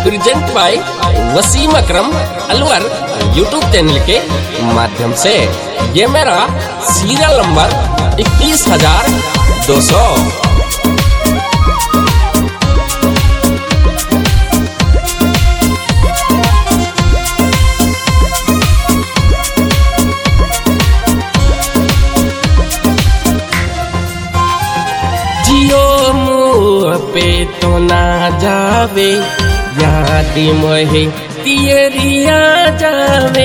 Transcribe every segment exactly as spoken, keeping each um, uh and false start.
Present by Wasim Akram Alwar YouTube channel के माध्यम से। ये मेरा सीरियल नंबर इक्कीस हजार दो सौ। जियो मुँह पे तो ना जावे, याद मोहे तियरिया जावे।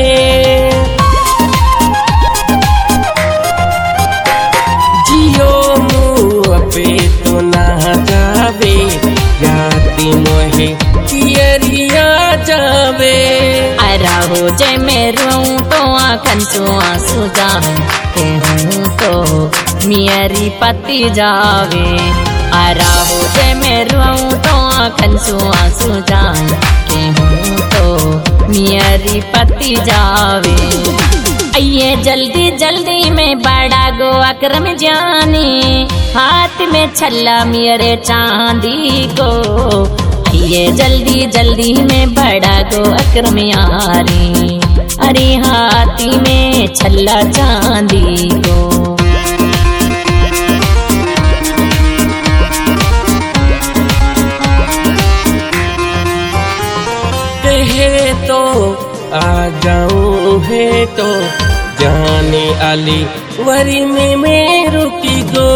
जियो मुँह पे तो ना जावे, याद मोहे तियरिया जावे। अराहो जय मैं रोऊं तो आँखन सो आंसू जाऊं, कहूं तो मियरी पति जावे। अराहो जय मैं रोऊं तो आँखन सो आंसू जाऊं, कहूं तो मियरी पति जावे। आइए जल्दी जल्दी में बड़ा गो अकरम जाने, हाथ में छल्ला मेरे चांदी को। आइए जल्दी जल्दी में बड़ा गो अकरम यारी, अरे हाथी में छल्ला चांदी को। कहे तो आ जाऊं है तो जाने आली वरी में मैं रुकी गो।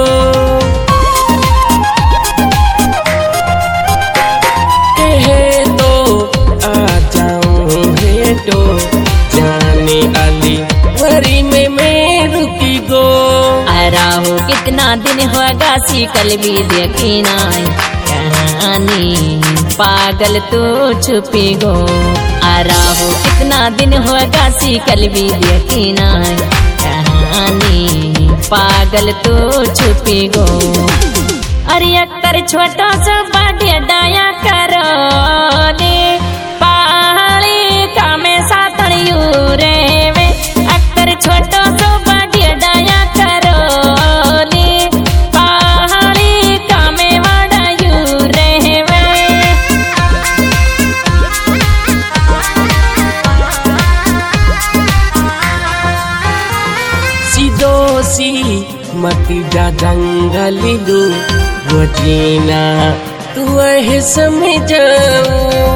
कहे तो आ जाऊं है तो जाने आली वरी में मैं रुकी गो। अराहो कितना दिन होगा सी कल भी देखी ना कहानी, पागल तू छुपी गो। अराहो कितना दिन होगा सी कल भी देखी ना कहानी, पागल तू छुपी गो। अरे अक्कर छोटा सा बाढ़ डाया करो ने, पहाड़ी का में सातण यूरे वे। अक्कर छोटा सा बाढ़ डाया करो ने, पहाड़ी का में वाड़ा यूरे वे। सीधो सी मती जा जंगल दू रोजीना तू है समझाऊं।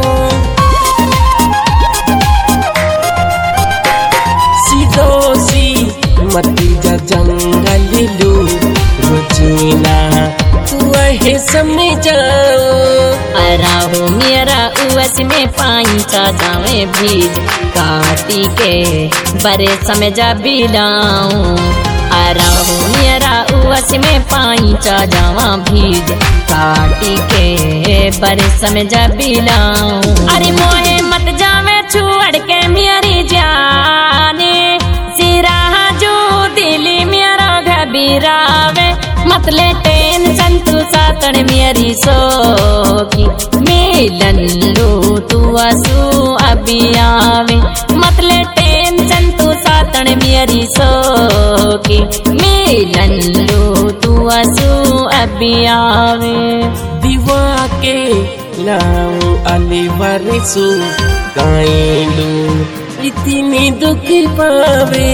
सीधो सी मती जा जंगल दू रोजीना तू है समझाऊं। अराहो मेरा उस में पाई चा जावे भीज, काटी के बरे समझा बिलाऊं। अराहो मेरा उस में पाई चा जावा भीज, काटी के बरे समझा बिलाऊं। अरे मोहे मत जावे छोड़ के मेरी जाने, सिरा जो दिली मेरा घबरावे। मतले टेंशन तू सातण मेरी सोकी, मिलन लो तू आंसू अभी आवे। मतले टेंशन तू सातण मेरी सोकी, मिलन लो तू आंसू अभी आवे। दीवा के लाऊं अली वरसू काइलू इतनी दुख पावे।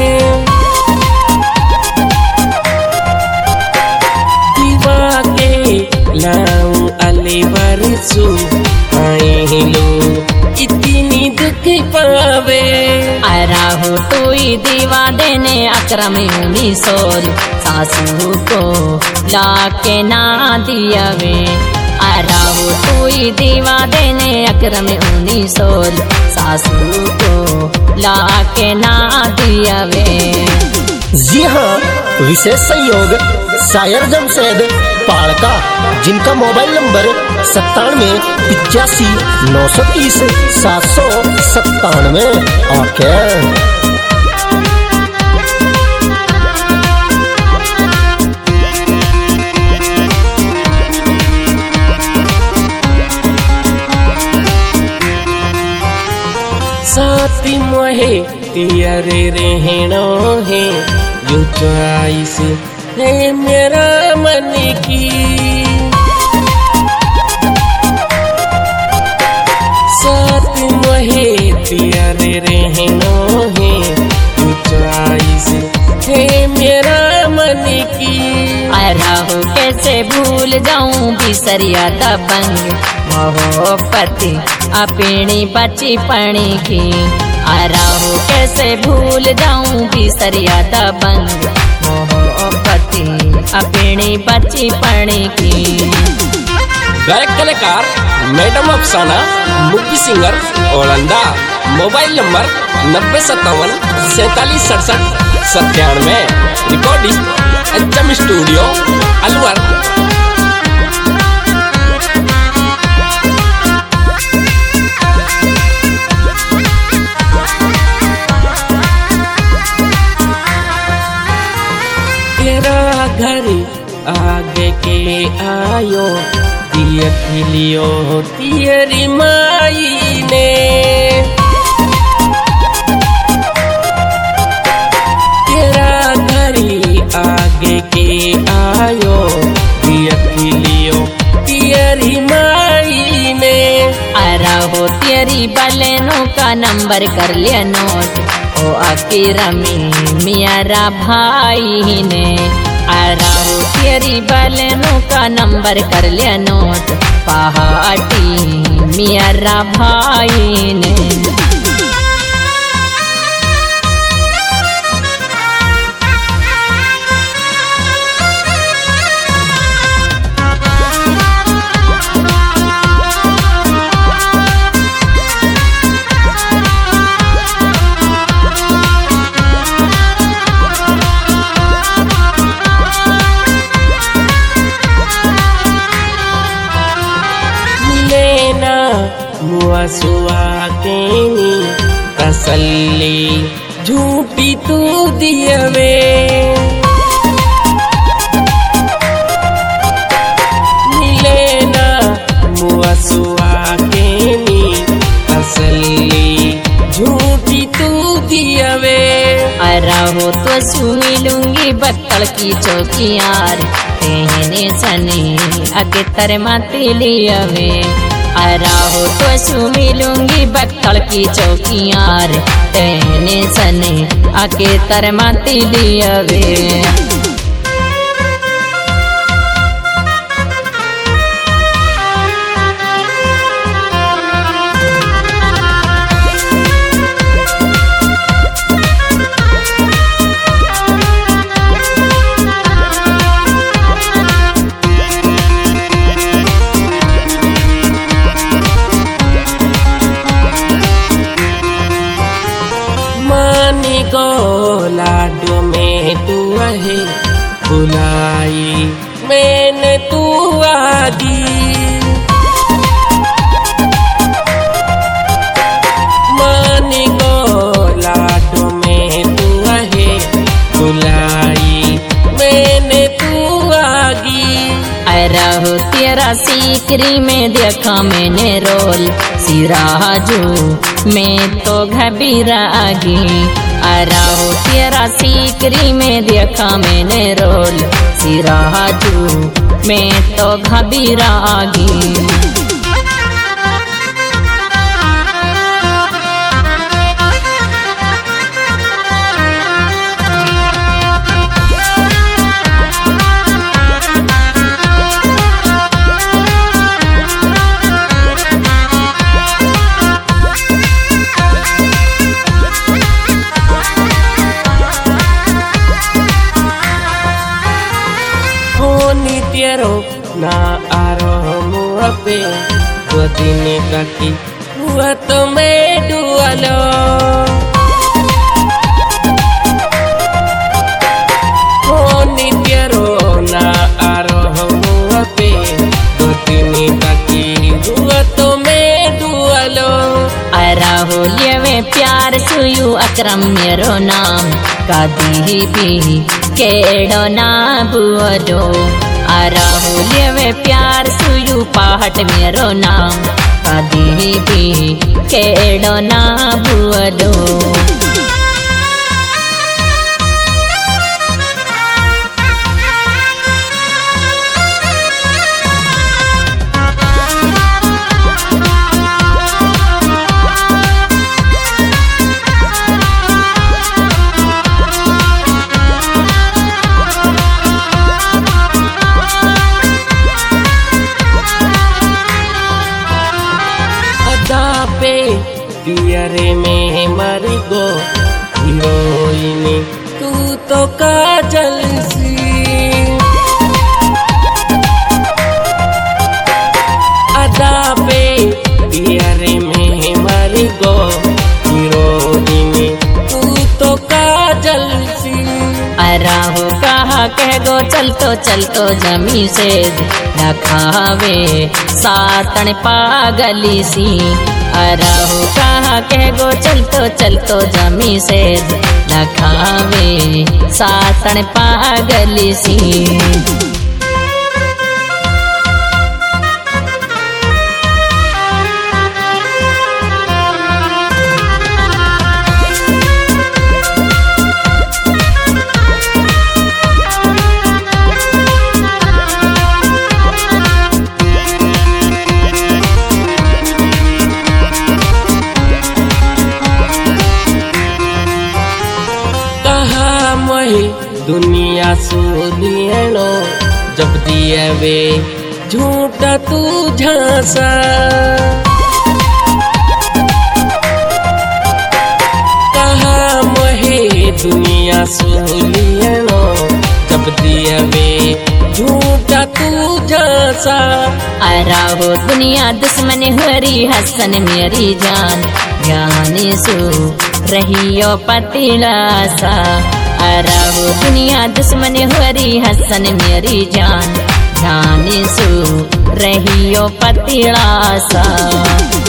लाऊं अली वरसू आइलू इतनी दुख पावे। अराहो तू ही दीवा देने अकरम यूनी सोल, सासू को लाके ना दियावे। अराहो तू ही दीवा देने अकरम यूनी सोल, सासू को लाके ना दियावे। जी हाँ, विशेष सहयोग शायर जमशेद पाड़का, जिनका मोबाइल नंबर सत्तानवे पिचासी नौ सौ तीस सात सौ सत्तानवे। ओके साथी मोहे तियरे रहनो है, जो चॉइस है मेरा मन की। भूल जाऊं बिसरिया दबंग मोहब्बती अपनी बची पणी की। आराहो कैसे भूल जाऊं बिसरिया दबंग मोहब्बती अपनी बची पणी की। गायक कलाकार मैडम अफसाना, मुक्की सिंगर ओलंदा। मोबाइल नंबर नब्बे सत्तावन सैतालीस सड़सठ सत्तानवे। Recording HM studio Alwar. तेरा घर आगे के आयो देख लियो तेरी माई ने। तेरा घरी आगे के आयो देख लियो तेरी माई ने। आराहो तेरी बलेनों का नंबर कर लिया नोट ओ अकीरमी मेरा भाई ने। आराहो तेरी बलेनों का नंबर कर लिया नोट पहाटी मेरा भाई ने। मुआसुआ केनी तसल्ली झूठी तू दियवे। मिले ना मुआसुआ केनी तसल्ली झूठी तू दियवे। आराहो तो सुनी लूंगी बत्तल की चौकियार कहने सने अगे तर माती लियावे। आराहो तो सुनी लूंगी बत्तल की चौकियार कहने सने आके तर माती लियावे। लाडो में तू है बुलाई मैंने तू आदी। मानी को लाडो में तू है बुलाई मैंने तू आगी। आराहो तेरा सीकरी में देखा मैंने रोल सिराजू में तो घबीरा आगी। आराहो तेरा सीकरी में देखा मैंने रोल सिराजू में तो घबीरा आगी। तेरो ना आरो मुआपे दो दिन काकी हुआ तो मैं डुआलो। होनी तेरो ना आरो मुआपे दो दिन काकी हुआ तो मैं डुआलो। आराहो लेवे प्यार सुयु अकरम मेरो नाम कादी भी केड़ो ना बुअलो। आराहो लेवे प्यार सुयु पाहट मेरो नाम कदी भी केड़ो ना बुअलो। पियरे में मर गो हीरोइन तू तो काजल सी। अदा पे पियरे में मर गो हीरोइन तू तो काजल सी। राहु कहा कह गो चलतो चलतो जमी से नखावे सातन पागली सी। राहु कहा कह गो चलतो चलतो जमी से नखावे सातन पागली सी। दुनिया सुनियनो जब दिए वे झूठा तू झांसा। कहा महे दुनिया सुनियनो जब दिए वे झूठा तू झांसा। राहो दुनिया दुश्मन हरी हसन मेरी जान जाने सो रहियो पतिलासा। राहो दुनिया दुश्मन हरी हसन मेरी जान जाने सो रहियो पतिलासा।